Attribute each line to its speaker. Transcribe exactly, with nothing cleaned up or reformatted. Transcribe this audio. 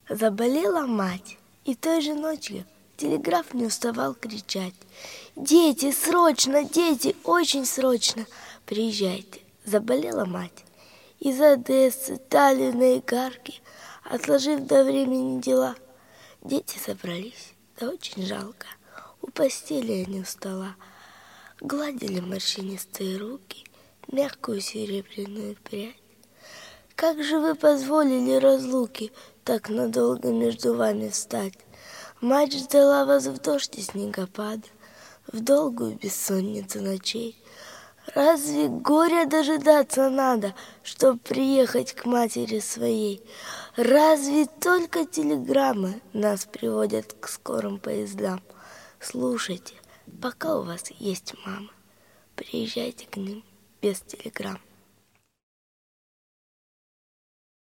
Speaker 1: Заболела мать, и той же ночью телеграф не уставал кричать: «Дети, срочно, дети, очень срочно, приезжайте!» Заболела мать. Из Одессы, Таллина и Игарки, отложив до времени дела, дети собрались, да очень жалко. У постели они у стола гладили морщинистые руки, мягкую серебряную прядь. Как же вы позволили разлуки так надолго между вами встать? Мать ждала вас в дождь и снегопад, в долгую бессонницу ночей. Разве горя дожидаться надо, чтоб приехать к матери своей? Разве только телеграммы нас приводят к скорым поездам? Слушайте, пока у вас есть мама, приезжайте к ним без телеграмм.